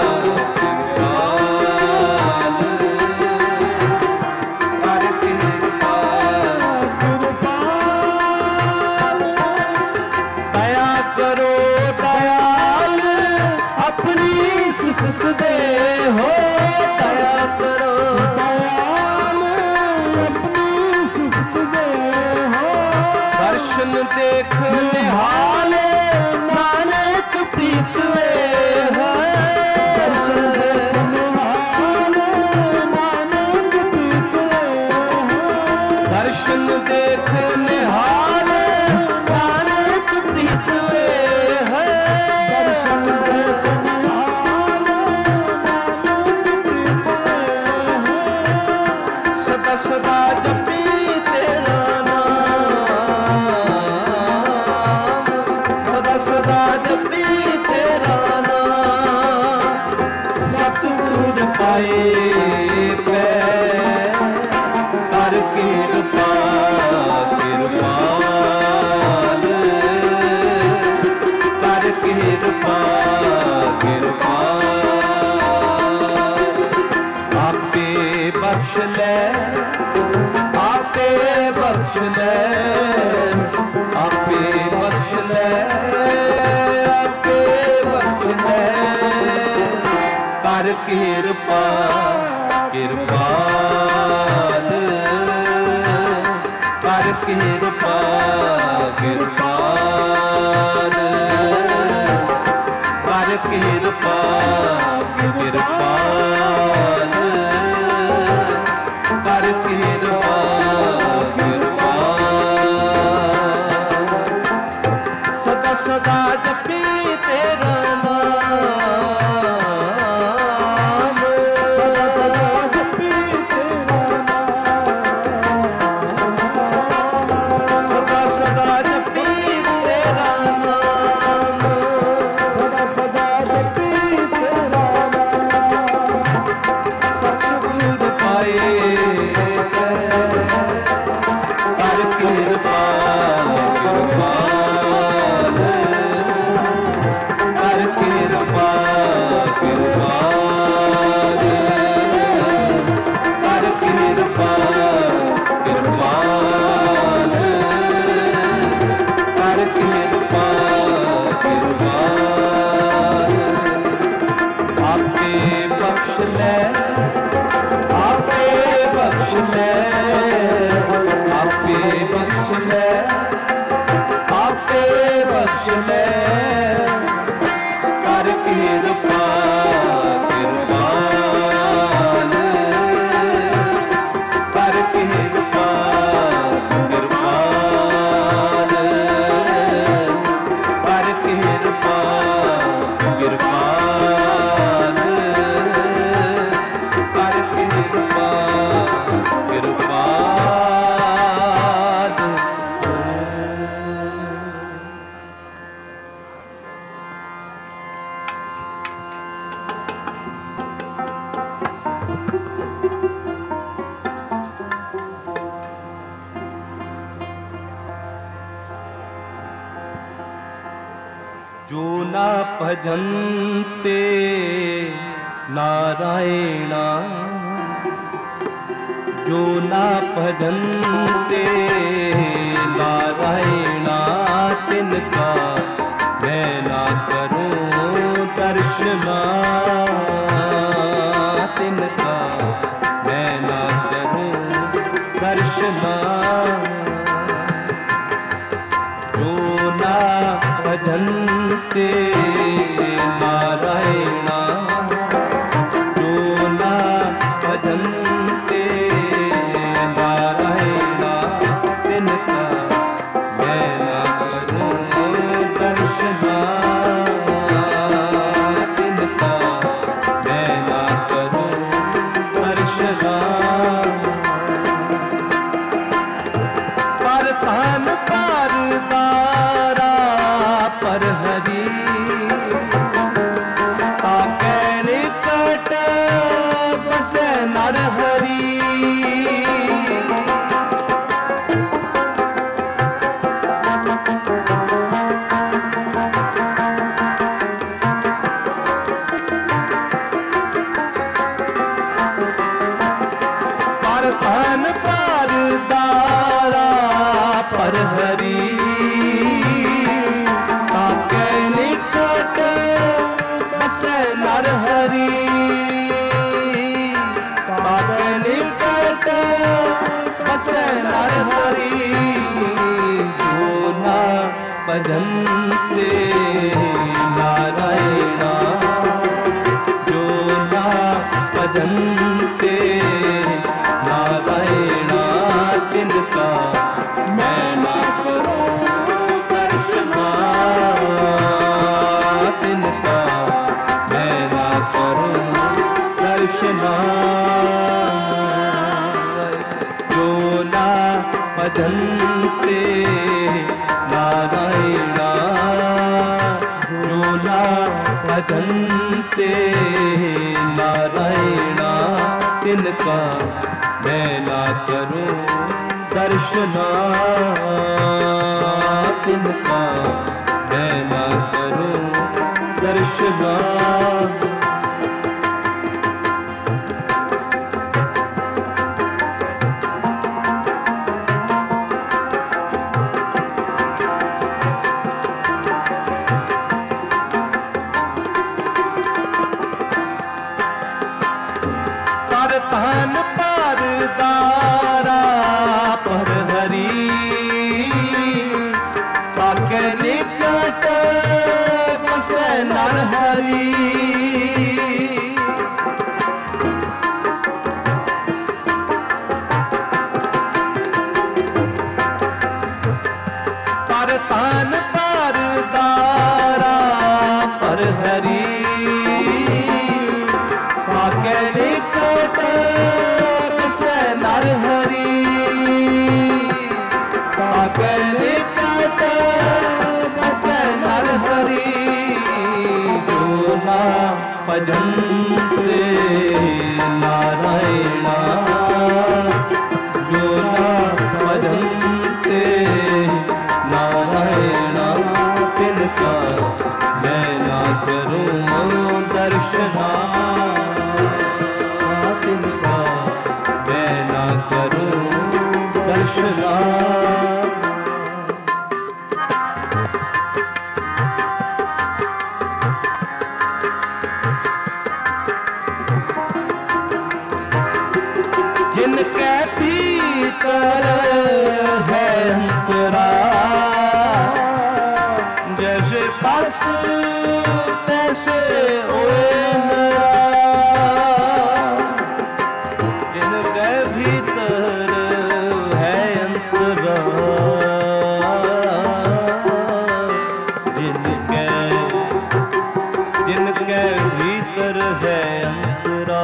ਕਿਰਪਾਲ, ਕਰ ਕਿਰਪਾ ਕਿਰਪਾਲ। ਦਇਆ ਕਰੋ ਦਇਆਲ, ਆਪਣੀ ਸਿਫਤ ਦੇ ਹੋ, ਦਇਆ ਕਰੋ ਦਇਆਲ, ਆਪਣੀ ਸਿਫਤ ਦੇ ਹੋ, ਦਰਸ਼ਨ ਦੇਖ ਨਿਹਾਲ, ਨਾਨਕ ਪ੍ਰੀਤ ਵੇ ਹੈ, ਦਰਸ਼ਨ ਦੇਖ ਨਿਹਾਲ, ਨਾਨਕ ਪ੍ਰੀਤ ਵੇ ਹੈ, ਦਰਸ਼ਨ ਦੇਖ ਨਿਹਾਲ, ਨਾਨਕ ਪ੍ਰੀਤ ਵੇ ਹੈ, ਦਰਸ਼ਨ ਦੇਖ ਨਿਹਾਲ, ਨਾਨਕ ਪ੍ਰੀਤ ਵੇ ਹੈ, ਸਦਾ ਸਦਾ ਜਪੀ ਤੇਰਾ ਨਾਮ, ਸਦਾ ਸਦਾ ਜਪੀ ਤੇਰਾ ਨਾਮ, ਸਤਿਗੁਰ ਪਾਏ ਪੈ ਕਰ ਕਿਰਪਾ ਕਿਰਪਾਲ, ਕਰ ਕਿਰਪਾ ਕਿਰਪਾਲ, ਆਪੇ ਬਖਸ਼ ਲੈ, ਆਪੇ ਬਖਸ਼ ਲੈ, ਆਪੇ ਬਖਸ਼ ਲੈ, ਆਪੇ ਬਖਸ਼ ਲੈ, ਕਰ ਕਿਰਪਾ ਕਿਰਪਾਲ, ਕਰ ਕਿਰਪਾ ਕਿਰਪਾਲ, ਕਰ ਕਿਰਪਾ ਕਿਰਪਾਲ, ਕਰ ਕਿਰਪਾ ਕਿਰਪਾਲ, ਸਦਾ ਸਦਾ ਜਪੀ ਤੇਰਾ ਨਾਮ, ਸਦਾ ਸਦਾ ਜਪੀ ਤੇਰਾ ਨਾਮ, ਸਦਾ ਸਦਾ ਜਪੀ ਤੇਰਾ ਨਾਮ, ਸਦਾ ਸਦਾ ਜਪੀ ਤੇਰਾ ਨਾਮ, ਸਤਿਗੁਰ ਪਾਏ ਕਰ ਕਿਰਪਾ ਕਿਰਪਾਲ, ਕਰ ਕਿਰਪਾ ਕਿਰਪਾਲ, ਕਰ ਕਿਰਪਾ ਕਿਰਪਾਲ, ਕਰ ਕਿਰਪਾ ਕਿਰਪਾਲ, ਆਪੇ ਬਖਸ਼ ਲੈ, ਆਪੇ ਬਖਸ਼ ਲੈ, ਆਪੇ ਬਖਸ਼ ਲੈ, ਆਪੇ ਬਖਸ਼ ਲੈ, ਕਰ ਕਿਰਪਾ ਕਿਰਪਾ जो ना भजन्ते नारायणा, जो ना भजन्ते नारायणा, तिनका मैं ना करूं दर्शना, तिनका मैं ना करूं दर्शना। जो ना भजन्ते नारायणा, जो ना भजन्ते नारायणा, तिनका मैं ना करूं दर्शना, तिनका मैं ना करूं दर्शना। पर तन पर दारा पर हरि, ताके निकट बसे नर हरि। पर तन पर दारा पर हरि, ताके निकट बसे नर हरि, ताके निकट बसे नर हरि। जो ना भजन्ते नारायणा, जो ना भजन्ते नारायणा, तिनका मैं ना करूं दर्शना, तिनका मैं ना करूं दर्शना। जो ना भजन्ते नारायणा, जो ना भजन्ते नारायणा, तिनका मैं ना करूं दर्शना, तिनका मैं ना करूं दर्शना। पर तन पर दारा पर हरि, ताके निकट बसे नर हरि। पर तन पर दारा पर हरि, ताके निकट बसे नर हरि, ताके निकट बसे नर हरि। जो ना भजन्ते नारायणा, जो ना भजन्ते नारायणा, तिनका मैं ना करूं दर्शना, तिनका मैं ना करूं दर्शना। जिनके भीतर है अंतरा, जैसे बस तैसे ओए नरा। जिनके भीतर है अंतरा, जिनके जिनके भीतर है अंतरा,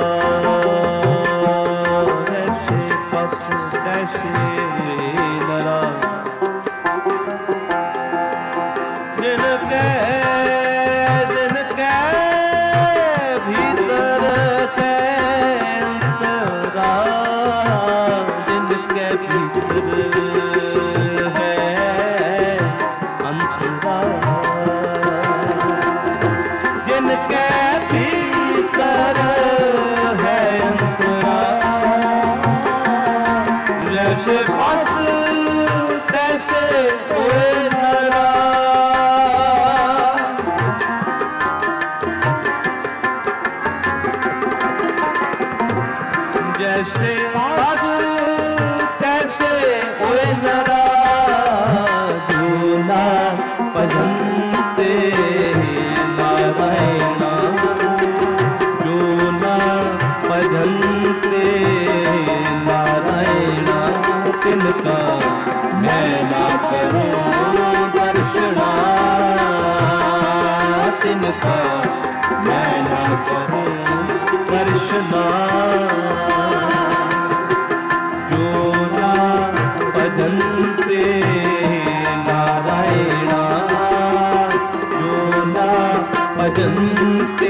जैसे बस तैसे नरा। जिनके जैसे पास तैसे ओए नरा जूना भजनते नारायण जूना भजनते नारायण तिनका मैं ना करूं दर्शना तिनका मैं ना करूं दर्शना जो ना भजनते नारायण जो ना भजनते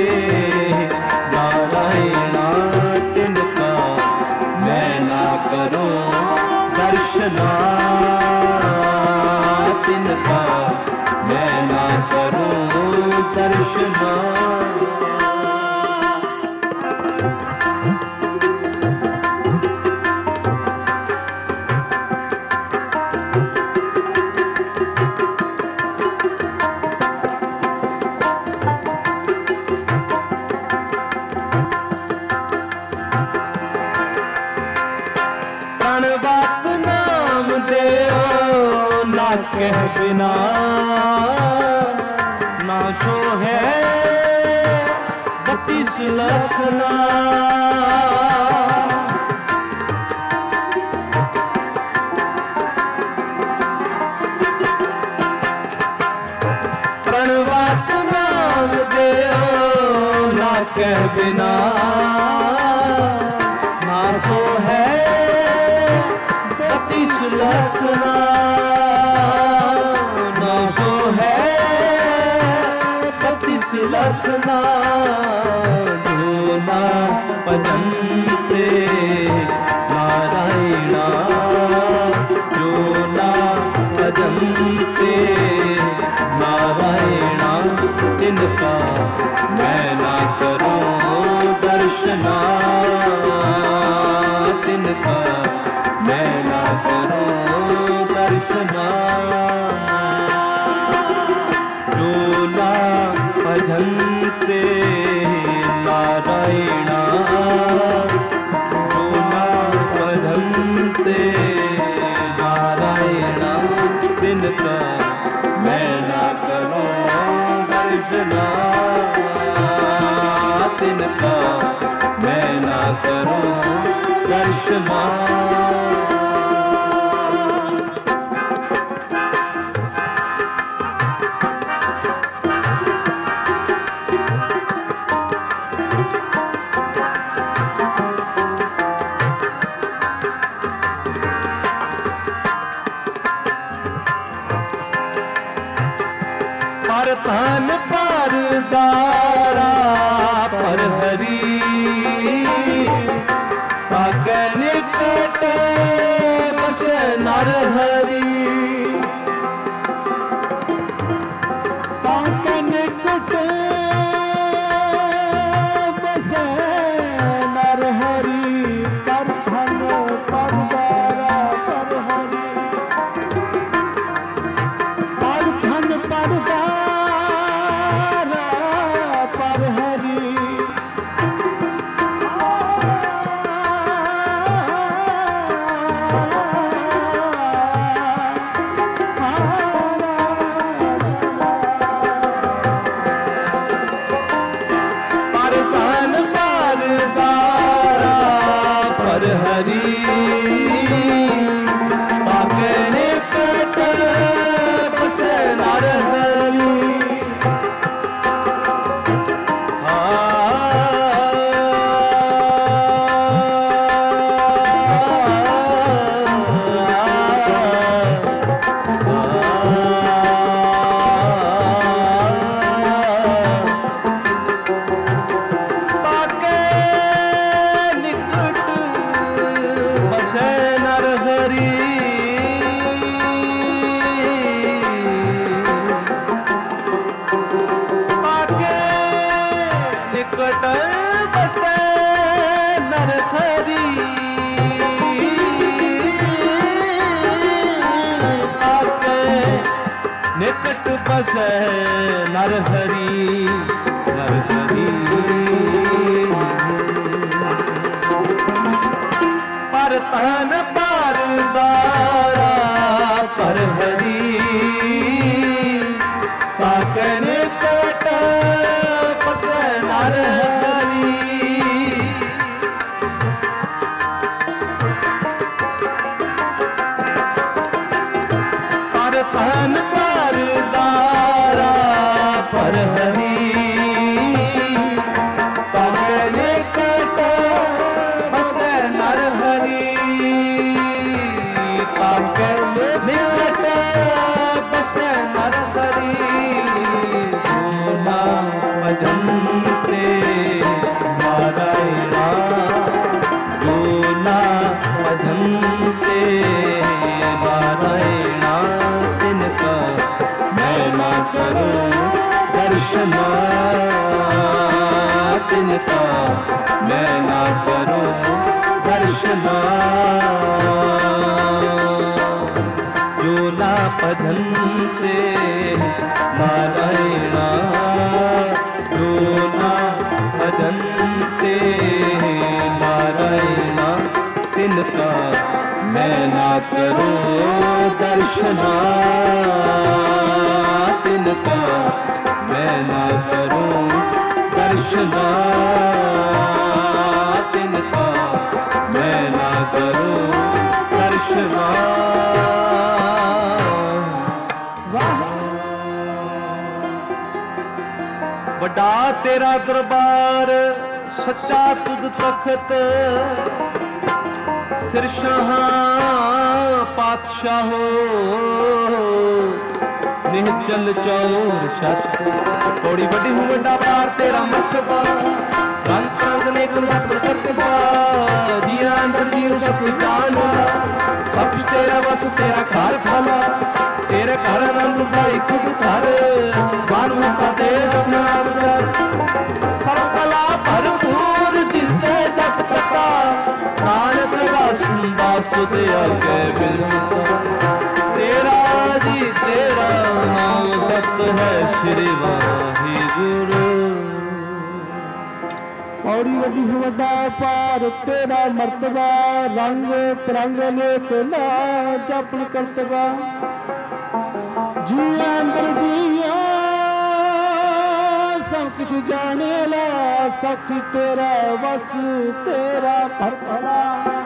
नारायण तिनका मैं ना करूं दर्शना तिनका मैं ना करूं दर्शना प्रणवत नाम देओ ना कह बिना ना सो है 32 लखना प्रणवत नाम देओ ना कह बिना ना सो है 32 लखना ना सो है 32 लखना जो ना भजनते नारायण जो ना भजनते नारायण तिनका मैं ना करूं दर्शना तिनका मैं ना करूं दर्शना जो ना भजनते नारायण जो ना भजनते नारायण तिनका मैं ना करूं दर्शना तिनका मैं ना करूं दर्शना पर धन पर दारा पर हरी पागन कटे बस नर हरी पागन कटे बस नर हरी पर धन पर दारा पर हरी पर धन पर दारा हरी पागने कट बस नर हरी निकट बसे नर हरी नर हरी मैं ना करूं दर्शना जो ना पधन्ते नारायणा जो ना भजन्ते नारायणा तिनका मैं ना करूं दर्शना तिनका मैं ना करूं दर्शना तिनका मैं ना करूं दर्शना वड्डा तेरा दरबार सच्चा तुद तखत सिरशाह पातशाहो निहचल चौर शत थोड़ी बड़ी हूँ वड्डा पार तेरा मरतबा रंग रंग ने कलपन करतबा जिया अंदर जियो सब कुछ जान सब कुछ तेरा बस तेरा घर भला तेरे घर आनंद भाई खुद घर बान मुक्ता दे अपना सब कला भरपूर दिसे जग तका नानक दासन दास तुझे आगे मिलता तेरा जी तेरा नाम सत है श्री वाहिगुरु औड़ी वडी वड्डा पार तेरा मर्तबा रंग परंग नेक ना जपन करतबा जिया अंदर जिया सब कुछ जाने ला सब कुछ तेरा बस तेरा घर भला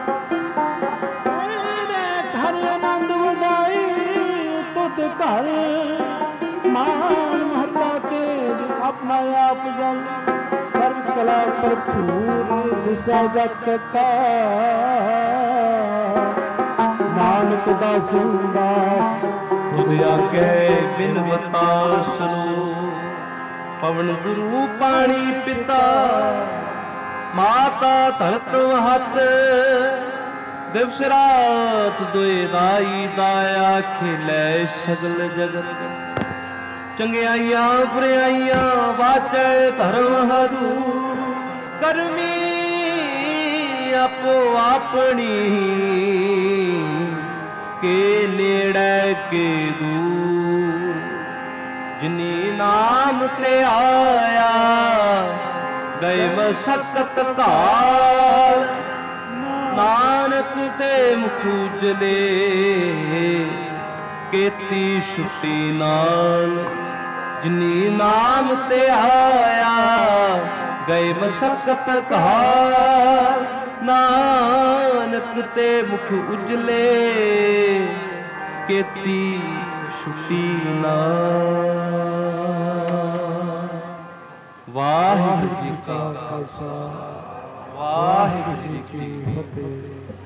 तेरे घर आनंद बधाई तुद घर मान महता तेज अपना आप जल सर्व कला भरपूर दिशा जगता नानक दास दास तुद आगे बिनवता सुनो पवन गुरु पानी पिता माता धरत हत दिवस रात दोए दाई दाया खिलै सगल जगत चंगियाइयां बुराइयां वाचै धर्म हदू करमी आपो अपनी के नेड़े के दूर जिनी नाम ते आया गए मसकत काल नानक ते मुख उजले केती छुट्टी नाल जिनी नाम ते आया गए मसकत काल नानक ते मुख उजले केती छुट्टी नाल वाहिगुरु जी का खालसा वाहिगुरु जी की फतेह।